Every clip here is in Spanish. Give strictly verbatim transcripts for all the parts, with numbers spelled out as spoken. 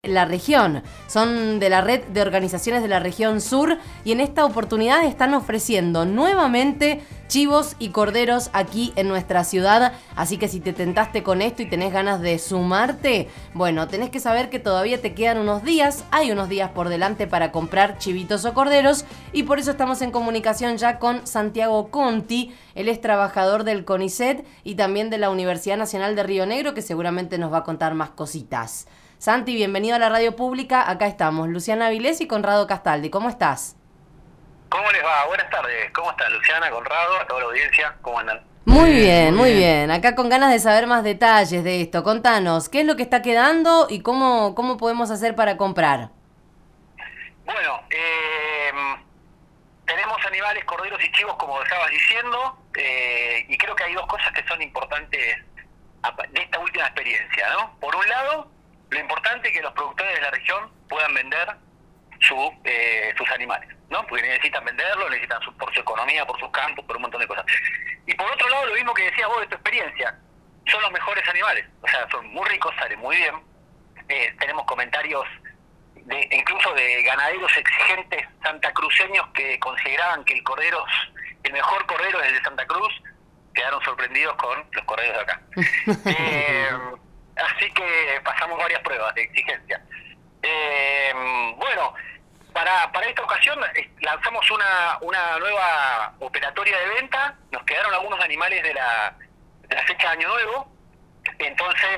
La región, son de la red de organizaciones de la región sur y en esta oportunidad están ofreciendo nuevamente chivos y corderos aquí en nuestra ciudad, así que si te tentaste con esto y tenés ganas de sumarte, bueno, tenés que saber que todavía te quedan unos días, hay unos días por delante para comprar chivitos o corderos y por eso estamos en comunicación ya con Santiago Conti, él es trabajador del CONICET y también de la Universidad Nacional de Río Negro, que seguramente nos va a contar más cositas. Santi, bienvenido a la radio pública. Acá estamos, Luciana Avilés y Conrado Castaldi. ¿Cómo estás? ¿Cómo les va? Buenas tardes. ¿Cómo están, Luciana, Conrado, a toda la audiencia? ¿Cómo andan? Muy bien, muy bien. Acá con ganas de saber más detalles de esto. Contanos, ¿qué es lo que está quedando y cómo, cómo podemos hacer para comprar? Bueno, eh, tenemos animales, corderos y chivos, como estabas diciendo, eh, y creo que hay dos cosas que son importantes de esta última experiencia, ¿no? Por un lado, lo importante es que los productores de la región puedan vender su, eh, sus animales, ¿no? Porque necesitan venderlo, necesitan su, por su economía, por sus campos, por un montón de cosas. Y por otro lado, lo mismo que decías vos de tu experiencia, son los mejores animales, o sea, son muy ricos, salen muy bien. Eh, tenemos comentarios de incluso de ganaderos exigentes santacruceños que consideraban que el cordero, el mejor cordero es el de Santa Cruz, quedaron sorprendidos con los corderos de acá. eh, Así que pasamos varias pruebas de exigencia. Eh, bueno, para para esta ocasión lanzamos una una nueva operatoria de venta. Nos quedaron algunos animales de la, de la fecha de Año Nuevo. Entonces,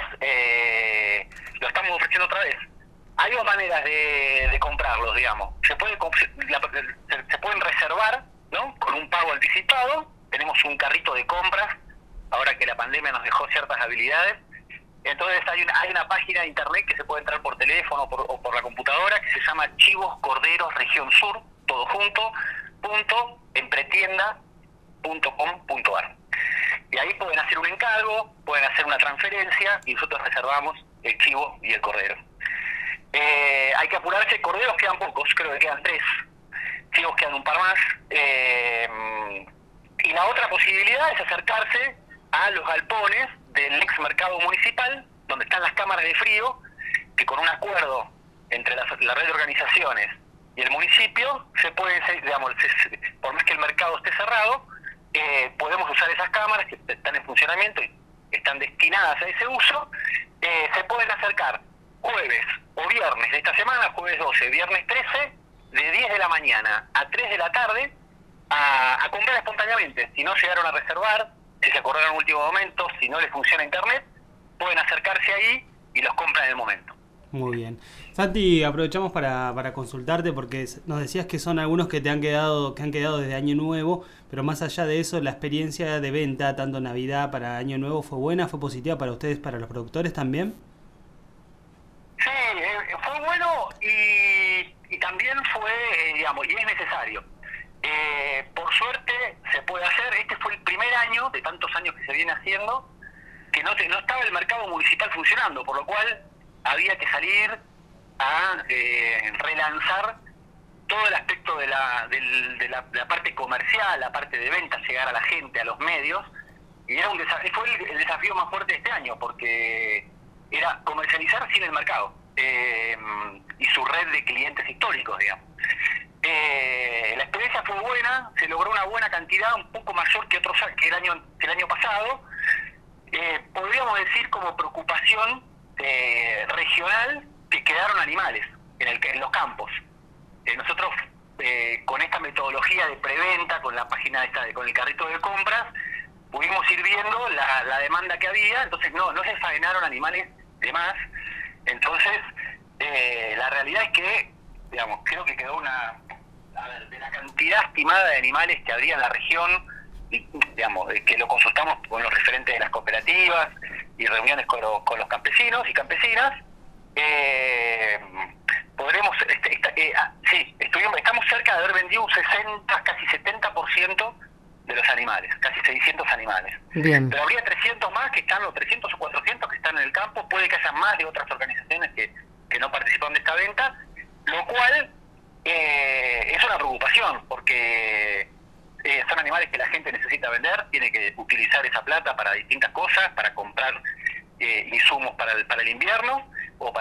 eh, lo estamos ofreciendo otra vez. Hay dos maneras de, de comprarlos, digamos. Se puede la, se, se pueden reservar, ¿no? Con un pago anticipado. Tenemos un carrito de compras, ahora que la pandemia nos dejó ciertas habilidades. Entonces hay una, hay una página de internet que se puede entrar por teléfono o por, o por la computadora que se llama Chivos Corderos Región Sur, todo junto, punto, empretienda punto com punto ar. Y ahí pueden hacer un encargo, pueden hacer una transferencia y nosotros reservamos el chivo y el cordero. Eh, hay que apurarse, corderos quedan pocos, creo que quedan tres, chivos quedan un par más. Eh, y la otra posibilidad es acercarse a los galpones del ex mercado municipal, donde están las cámaras de frío, que con un acuerdo entre la, la red de organizaciones y el municipio, se puede, digamos, se, por más que el mercado esté cerrado, eh, podemos usar esas cámaras que están en funcionamiento y están destinadas a ese uso. Eh, se pueden acercar jueves o viernes de esta semana, jueves doce, viernes trece, de diez de la mañana a tres de la tarde, a, a comprar espontáneamente. Si no llegaron a reservar, si se acordaron en último momento, si no les funciona internet, pueden acercarse ahí y los compran en el momento. Muy bien. Santi, aprovechamos para, para consultarte porque nos decías que son algunos que te han quedado, que han quedado desde Año Nuevo, pero más allá de eso, la experiencia de venta, tanto Navidad para Año Nuevo, ¿fue buena, fue positiva para ustedes, para los productores también? Sí, eh, fue bueno y, y también fue, eh, digamos, y es necesario. Eh, por suerte se puede hacer. Este fue el primer año de tantos años que se viene haciendo que no, no estaba el mercado municipal funcionando, por lo cual había que salir a eh, relanzar todo el aspecto de la, del, de, la, de la parte comercial, la parte de venta, llegar a la gente, a los medios, y era un desafío, fue el, el desafío más fuerte de este año, porque era comercializar sin el mercado eh, y su red de clientes históricos, digamos. Eh, la experiencia fue buena, se logró una buena cantidad, un poco mayor que otros que el año que el año pasado. Eh, podríamos decir como preocupación eh, regional que quedaron animales en, el, en los campos. Eh, nosotros eh, con esta metodología de preventa, con la página esta, de, con el carrito de compras, pudimos ir viendo la, la demanda que había, entonces no, no se faenaron animales de más. Entonces, eh, la realidad es que, digamos, creo que quedó una... A ver, de la cantidad estimada de animales que habría en la región, digamos, que lo consultamos con los referentes de las cooperativas y reuniones con los, con los campesinos y campesinas, eh, podremos, este, esta, eh, ah, sí, estuvimos, estamos cerca de haber vendido un sesenta, casi setenta por ciento de los animales, casi seiscientos animales. Bien. Pero habría trescientos más que están, o trescientos o cuatrocientos que están en el campo, puede que haya más de otras organizaciones que, que no participan de esta venta, lo cual eh, es una preocupación, porque eh, son animales que la gente necesita vender, tiene que utilizar esa plata para distintas cosas, para comprar eh, insumos para el, para el invierno, o para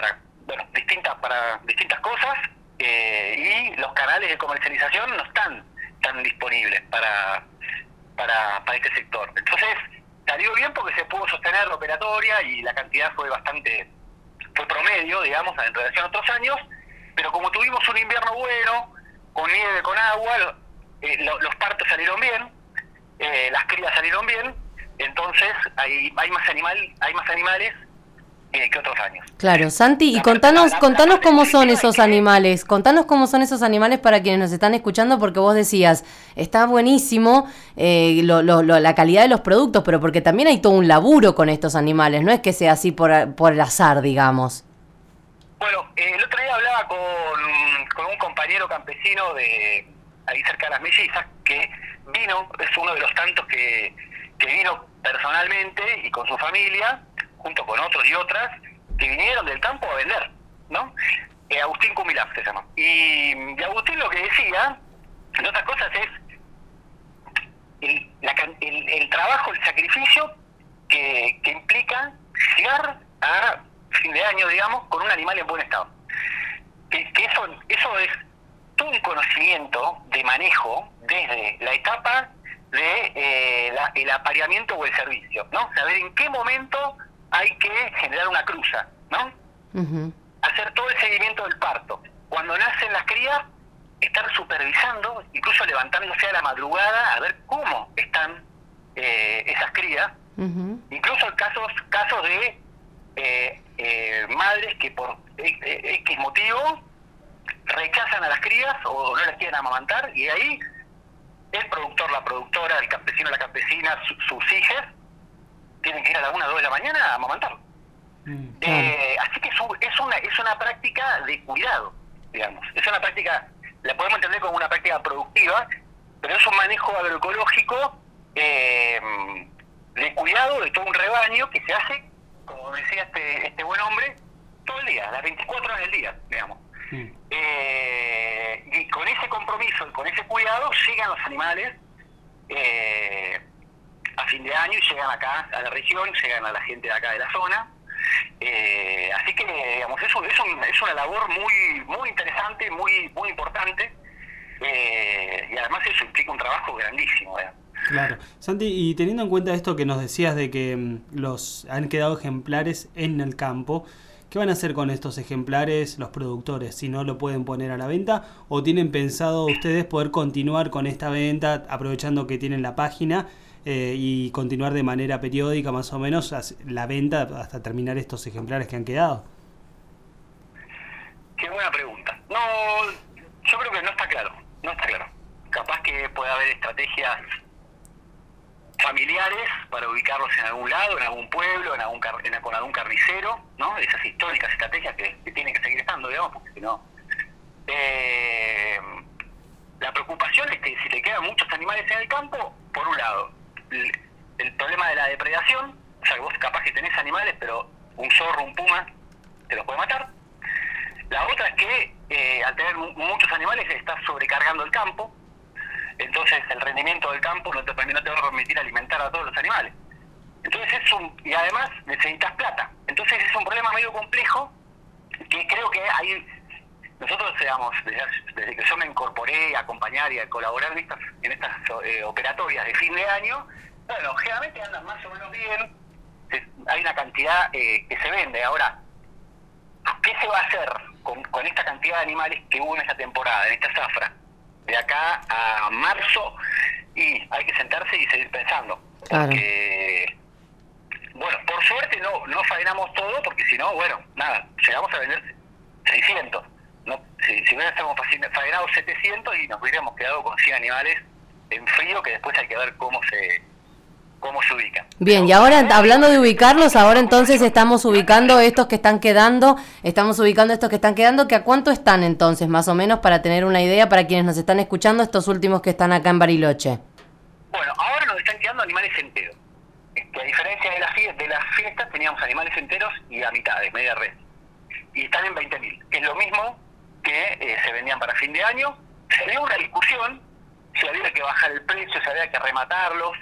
bueno, distintas para distintas cosas, eh, y los canales de comercialización no están tan disponibles para, para, para este sector. Entonces, salió bien porque se pudo sostener la operatoria y la cantidad fue bastante, fue promedio, digamos, en relación a otros años, pero como tuvimos un invierno bueno, con nieve, con agua, eh, lo, los partos salieron bien, eh, las crías salieron bien, entonces hay, hay más animal, hay más animales eh, que otros años. Claro, Santi, y La contanos, parte- la- contanos la parte cómo son positiva esos es que- animales, contanos cómo son esos animales para quienes nos están escuchando, porque vos decías, está buenísimo eh, lo, lo, lo, la calidad de los productos, pero porque también hay todo un laburo con estos animales, no es que sea así por, por el azar, digamos. Bueno, eh, el otro día hablaba con, con un compañero campesino de ahí cerca de Las Mellizas, que vino, es uno de los tantos que, que vino personalmente y con su familia, junto con otros y otras, que vinieron del campo a vender, ¿no? Eh, Agustín Cumilaf se llama. Y, y Agustín lo que decía, entre otras cosas, es el, la, el, el trabajo, el sacrificio que, que implica llegar a fin de año, digamos, con un animal en buen estado. Que, que eso, eso es todo un conocimiento de manejo desde la etapa de eh, la, el apareamiento o el servicio, ¿no? Saber en qué momento hay que generar una cruza, ¿no? Uh-huh. Hacer todo el seguimiento del parto. Cuando nacen las crías, estar supervisando, incluso levantándose a la madrugada a ver cómo están eh, esas crías. Uh-huh. Incluso en casos, casos de eh, eh, madres que por X motivo rechazan a las crías o no las quieren amamantar, y ahí el productor, la productora, el campesino, la campesina, su, sus hijas tienen que ir a la una o dos de la mañana a amamantar. Mm, eh, así que es, un, es una es una práctica de cuidado, digamos. Es una práctica, la podemos entender como una práctica productiva, pero es un manejo agroecológico eh, de cuidado de todo un rebaño que se hace, como decía este este buen hombre, todo el día, las veinticuatro horas del día, digamos. Mm. Eh, y con ese compromiso y con ese cuidado llegan los animales eh, a fin de año y llegan acá a la región, llegan a la gente de acá de la zona. Eh, así que, digamos, eso es, un, es una labor muy muy interesante, muy muy importante, eh, y además eso implica un trabajo grandísimo, ¿eh? Claro. Santi, y teniendo en cuenta esto que nos decías de que um, los han quedado ejemplares en el campo, ¿qué van a hacer con estos ejemplares los productores? Si no lo pueden poner a la venta, ¿o tienen pensado ustedes poder continuar con esta venta aprovechando que tienen la página eh, y continuar de manera periódica más o menos la venta hasta terminar estos ejemplares que han quedado? Qué buena pregunta. No, yo creo que no está claro, no está claro. Capaz que puede haber estrategias familiares para ubicarlos en algún lado, en algún pueblo, en algún car en, con algún carnicero, ¿no? Esas históricas estrategias que, que tienen que seguir estando, digamos, porque si no... Eh, la preocupación es que si te quedan muchos animales en el campo, por un lado, el, el problema de la depredación, o sea, que vos capaz que tenés animales, pero un zorro, un puma, te los puede matar. La otra es que eh, al tener muchos animales estás sobrecargando el campo, entonces el rendimiento del campo no te, no te va a permitir alimentar a todos los animales. Entonces es un, y además necesitas plata. Entonces es un problema medio complejo que creo que hay, nosotros, digamos, desde, desde que yo me incorporé a acompañar y a colaborar en estas, en estas eh, operatorias de fin de año, bueno, generalmente andan más o menos bien, se, hay una cantidad eh, que se vende. Ahora, ¿qué se va a hacer con, con esta cantidad de animales que hubo en esta temporada, en esta zafra? De acá a marzo, y hay que sentarse y seguir pensando. Claro. Porque, bueno, por suerte no no faenamos todo, porque si no, bueno, nada, llegamos a vender seiscientos. No, si, si hubiéramos faenado setecientos y nos hubiéramos quedado con cien animales en frío, que después hay que ver cómo se cómo se ubican. Bien, y ahora hablando de ubicarlos, ahora entonces estamos ubicando estos que están quedando, estamos ubicando estos que están quedando, que a cuánto están entonces, más o menos, para tener una idea para quienes nos están escuchando, estos últimos que están acá en Bariloche. Bueno, ahora nos están quedando animales enteros. Este, a diferencia de las fiestas, de las fiestas teníamos animales enteros y a mitades, media red. Y están en veinte mil, que es lo mismo que eh, se vendían para fin de año. Se dio una discusión si había que bajar el precio, si había que rematarlos.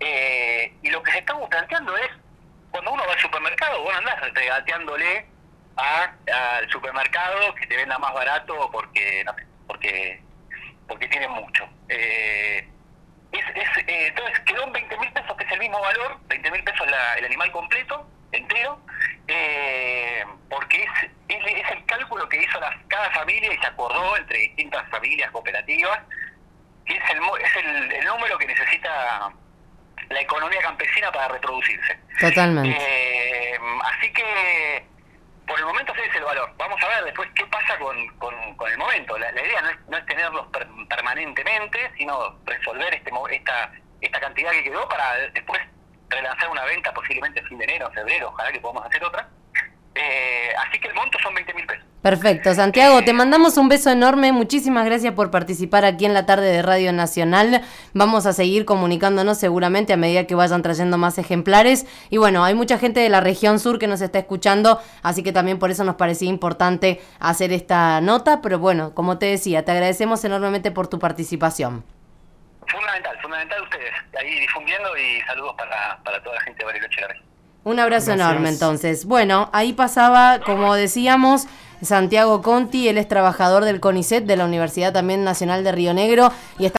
Eh, y lo que se estamos planteando es, cuando uno va al supermercado, vos andás regateándole a, al supermercado que te venda más barato porque no sé, porque porque tiene mucho. Eh, es, es, eh, entonces quedó en veinte mil pesos, que es el mismo valor, veinte mil pesos la, el animal completo, entero, eh, porque es, es, es el cálculo que hizo la, cada familia y se acordó entre distintas familias cooperativas, que es el, es el, el número que necesita la economía campesina para reproducirse. Totalmente. Eh, así que por el momento ese es el valor. Vamos a ver después qué pasa con, con, con el momento. La, la idea no es, no es tenerlos per, permanentemente, sino resolver este esta esta cantidad que quedó para después relanzar una venta posiblemente fin de enero, febrero, ojalá que podamos hacer otra. Eh, así que el monto son veinte mil pesos. Perfecto, Santiago, te mandamos un beso enorme, muchísimas gracias por participar aquí en la tarde de Radio Nacional. Vamos a seguir comunicándonos seguramente a medida que vayan trayendo más ejemplares. Y bueno, hay mucha gente de la región sur que nos está escuchando, así que también por eso nos parecía importante hacer esta nota. Pero bueno, como te decía, te agradecemos enormemente por tu participación. Fundamental, fundamental ustedes, ahí difundiendo, y saludos para, para toda la gente de Bariloche y la región. Un abrazo Gracias. enorme entonces. Bueno, ahí pasaba, como decíamos, Santiago Conti, él es trabajador del CONICET de la Universidad también Nacional de Río Negro y está